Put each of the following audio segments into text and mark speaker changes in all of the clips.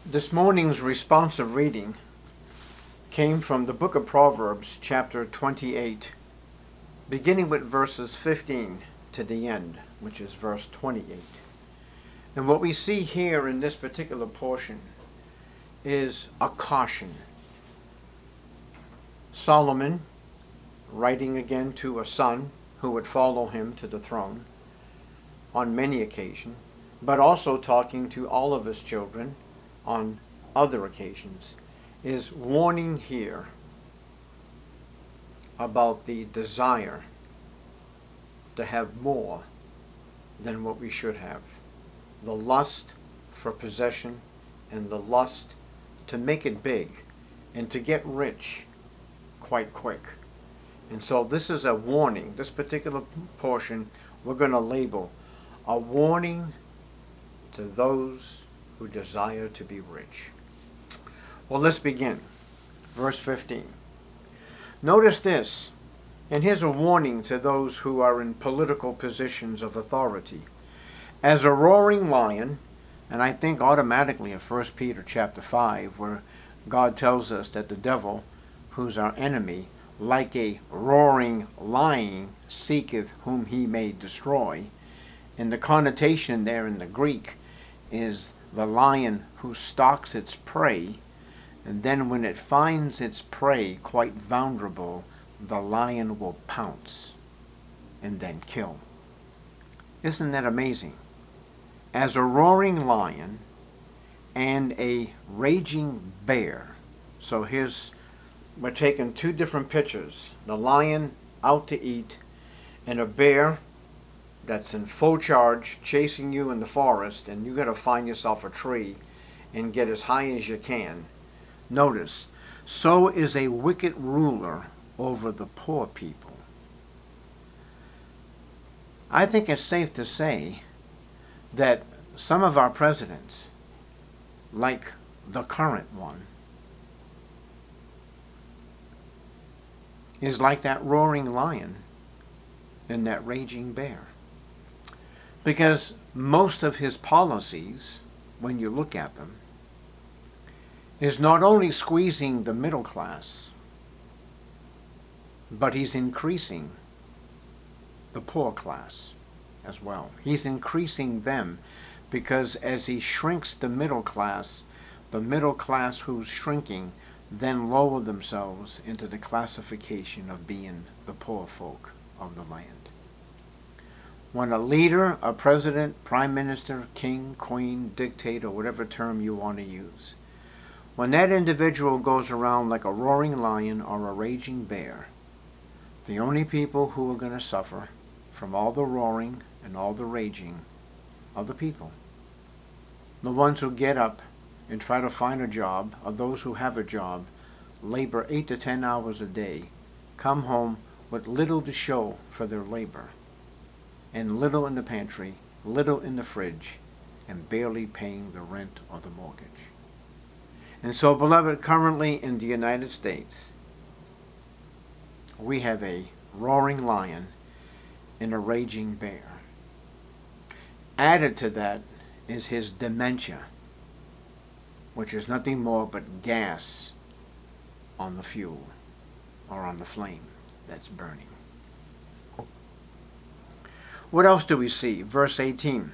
Speaker 1: This morning's responsive reading came from the book of Proverbs, chapter 28, beginning with verses 15 to the end, which is verse 28. And what we see here in this particular portion is a caution. Solomon, writing again to a son who would follow him to the throne on many occasions, but also talking to all of his children on other occasions, is warning here about the desire to have more than what we should have. The lust for possession and the lust to make it big and to get rich quite quick. And so this is a warning. This particular portion we're going to label a warning to those who desire to be rich. Well, let's begin. Verse 15. Notice this, and here's a warning to those who are in political positions of authority. As a roaring lion, and I think automatically of 1 Peter chapter 5, where God tells us that the devil, who's our enemy, like a roaring lion, seeketh whom he may destroy. And the connotation there in the Greek is the lion who stalks its prey, and then when it finds its prey quite vulnerable, the lion will pounce and then kill. Isn't that amazing? As a roaring lion and a raging bear. So we're taking two different pictures. The lion out to eat and a bear that's in full charge chasing you in the forest, and you got to find yourself a tree and get as high as you can. Notice, so is a wicked ruler over the poor people. I think it's safe to say that some of our presidents, like the current one, is like that roaring lion and that raging bear. Because most of his policies, when you look at them, is not only squeezing the middle class, but he's increasing the poor class as well. He's increasing them because as he shrinks the middle class who's shrinking then lower themselves into the classification of being the poor folk of the land. When a leader, a president, prime minister, king, queen, dictator, whatever term you want to use, when that individual goes around like a roaring lion or a raging bear, the only people who are going to suffer from all the roaring and all the raging are the people. The ones who get up and try to find a job, or those who have a job, labor 8 to 10 hours a day, come home with little to show for their labor, and little in the pantry, little in the fridge, and barely paying the rent or the mortgage. And so, beloved, currently in the United States, we have a roaring lion and a raging bear. Added to that is his dementia, which is nothing more but gas on the fuel or on the flame that's burning. What else do we see? Verse 18.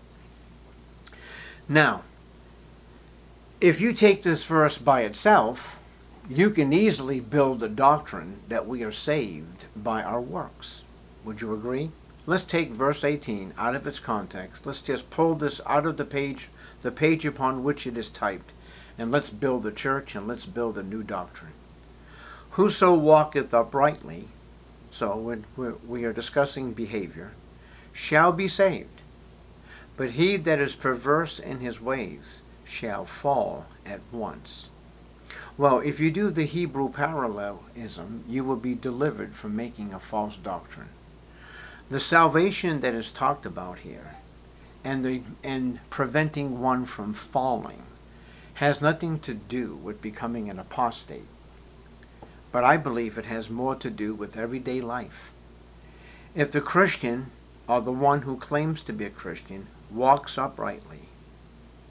Speaker 1: Now, if you take this verse by itself, you can easily build a doctrine that we are saved by our works. Would you agree? Let's take verse 18 out of its context. Let's just pull this out of the page upon which it is typed, and let's build a church and let's build a new doctrine. Whoso walketh uprightly, so we are discussing behavior, shall be saved. But he that is perverse in his ways shall fall at once. Well, if you do the Hebrew parallelism, you will be delivered from making a false doctrine. The salvation that is talked about here and preventing one from falling has nothing to do with becoming an apostate. But I believe it has more to do with everyday life. If the Christian, or the one who claims to be a Christian, walks uprightly,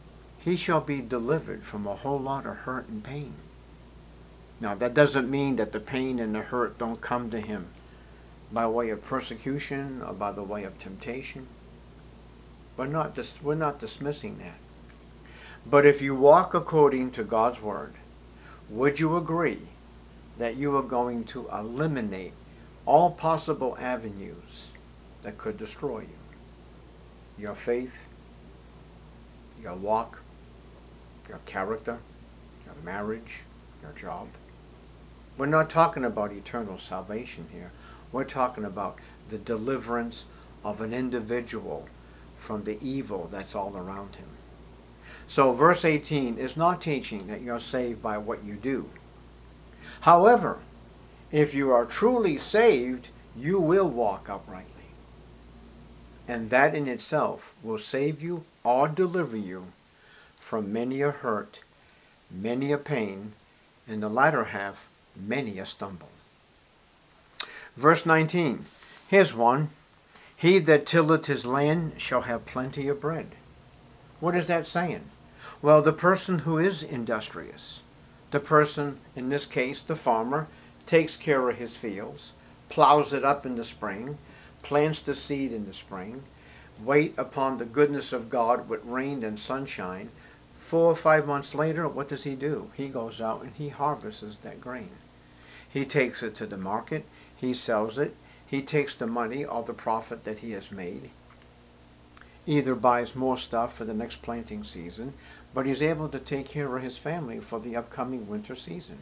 Speaker 1: he shall be delivered from a whole lot of hurt and pain. Now, that doesn't mean that the pain and the hurt don't come to him by way of persecution or by the way of temptation. We're not dismissing that. But if you walk according to God's word, would you agree that you are going to eliminate all possible avenues that could destroy you? Your faith, your walk, your character, your marriage, your job. We're not talking about eternal salvation here. We're talking about the deliverance of an individual from the evil that's all around him. So verse 18 is not teaching that you're saved by what you do. However, if you are truly saved, you will walk uprightly. And that in itself will save you or deliver you from many a hurt, many a pain, in the latter half, many a stumble. Verse 19, here's one. He that tilleth his land shall have plenty of bread. What is that saying? Well, the person who is industrious, the person, in this case, the farmer, takes care of his fields, plows it up in the spring, plants the seed in the spring, wait upon the goodness of God with rain and sunshine. 4 or 5 months later, what does he do? He goes out and he harvests that grain. He takes it to the market, he sells it, he takes the money or the profit that he has made, either buys more stuff for the next planting season, but he's able to take care of his family for the upcoming winter season.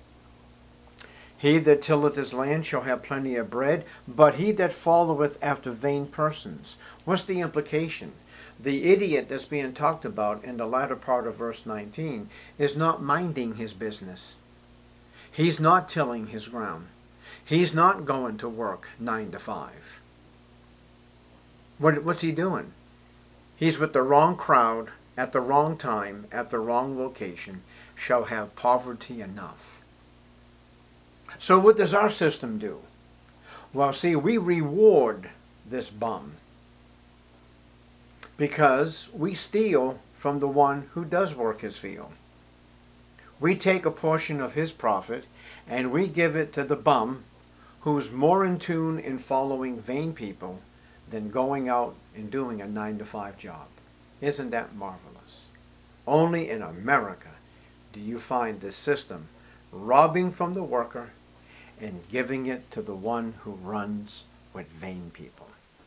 Speaker 1: He that tilleth his land shall have plenty of bread, but he that followeth after vain persons. What's the implication? The idiot that's being talked about in the latter part of verse 19 is not minding his business. He's not tilling his ground. He's not going to work 9 to 5. What's he doing? He's with the wrong crowd, at the wrong time, at the wrong location, shall have poverty enough. So what does our system do? Well, see, we reward this bum because we steal from the one who does work his field. We take a portion of his profit and we give it to the bum who's more in tune in following vain people than going out and doing a 9 to 5 job. Isn't that marvelous? Only in America do you find this system robbing from the worker and giving it to the one who runs with vain people.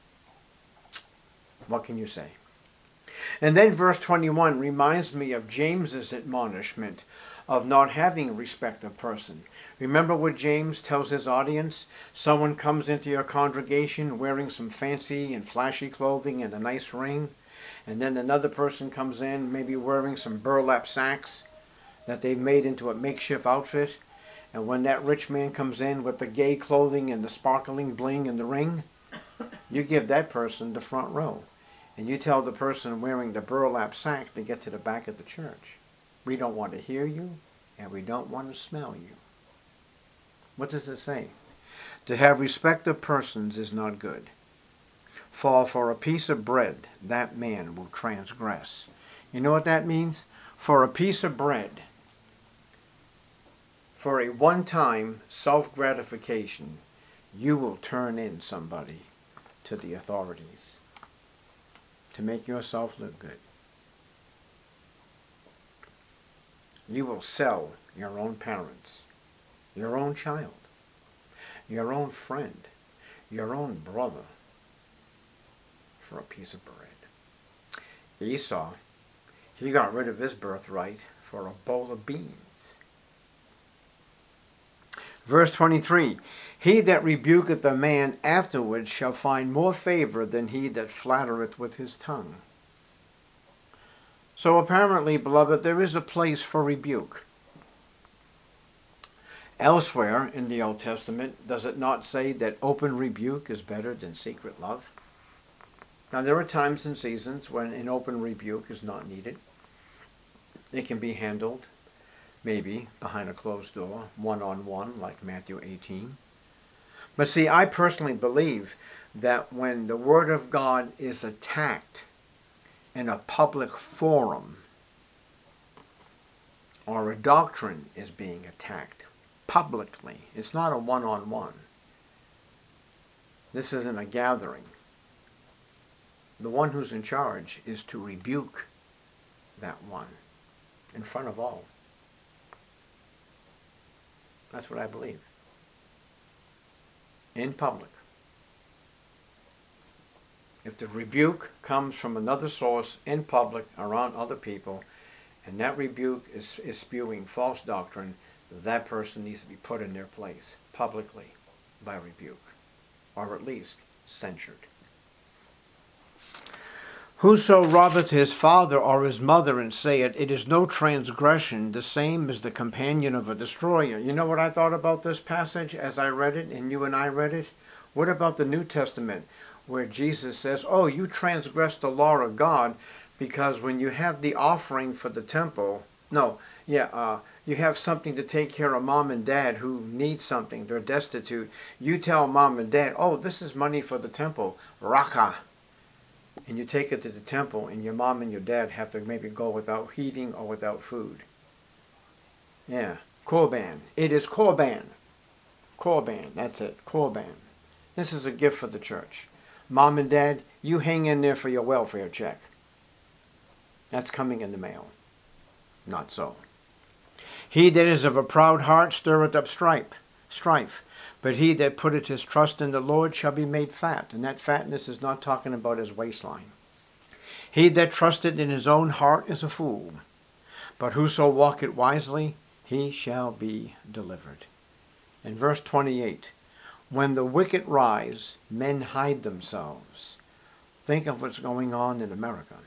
Speaker 1: What can you say? And then verse 21 reminds me of James's admonishment of not having respect of person. Remember what James tells his audience? Someone comes into your congregation wearing some fancy and flashy clothing and a nice ring, and then another person comes in maybe wearing some burlap sacks that they've made into a makeshift outfit. And when that rich man comes in with the gay clothing and the sparkling bling and the ring, you give that person the front row. And you tell the person wearing the burlap sack to get to the back of the church. We don't want to hear you, and we don't want to smell you. What does it say? To have respect of persons is not good. For a piece of bread, that man will transgress. You know what that means? For a piece of bread, for a one-time self-gratification, you will turn in somebody to the authorities to make yourself look good. You will sell your own parents, your own child, your own friend, your own brother for a piece of bread. Esau, he got rid of his birthright for a bowl of beans. Verse 23, he that rebuketh a man afterwards shall find more favor than he that flattereth with his tongue. So apparently, beloved, there is a place for rebuke. Elsewhere in the Old Testament, does it not say that open rebuke is better than secret love? Now, there are times and seasons when an open rebuke is not needed. It can be handled, maybe, behind a closed door, one-on-one, like Matthew 18. But see, I personally believe that when the Word of God is attacked in a public forum, or a doctrine is being attacked publicly, it's not a one-on-one. This isn't a gathering. The one who's in charge is to rebuke that one in front of all. That's what I believe. In public. If the rebuke comes from another source in public around other people, and that rebuke is spewing false doctrine, that person needs to be put in their place publicly by rebuke, or at least censured. Whoso robbeth his father or his mother and saith, it is no transgression, the same as the companion of a destroyer. You know what I thought about this passage as I read it, and you and I read it? What about the New Testament, where Jesus says, oh, you transgressed the law of God, because when you have the offering for the temple, you have something to take care of mom and dad who need something, they're destitute. You tell mom and dad, oh, this is money for the temple, raka. And you take it to the temple, and your mom and your dad have to maybe go without heating or without food. Yeah, korban. It is korban. Korban, that's it, korban. This is a gift for the church. Mom and dad, you hang in there for your welfare check. That's coming in the mail. Not so. He that is of a proud heart stirreth up strife. But he that putteth his trust in the Lord shall be made fat. And that fatness is not talking about his waistline. He that trusteth in his own heart is a fool. But whoso walketh wisely, he shall be delivered. In verse 28, when the wicked rise, men hide themselves. Think of what's going on in America.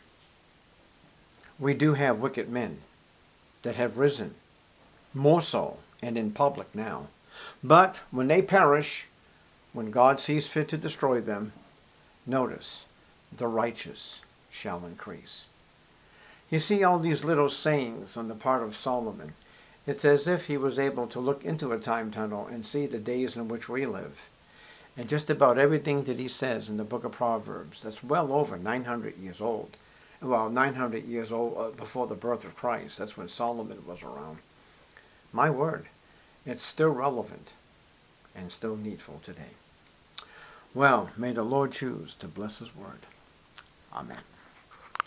Speaker 1: We do have wicked men that have risen, more so, and in public now. But when they perish, when God sees fit to destroy them, notice, the righteous shall increase. You see all these little sayings on the part of Solomon. It's as if he was able to look into a time tunnel and see the days in which we live. And just about everything that he says in the book of Proverbs, that's well over 900 years old. Well, 900 years old before the birth of Christ. That's when Solomon was around. My word, it's still relevant and still needful today. Well, may the Lord choose to bless his word. Amen.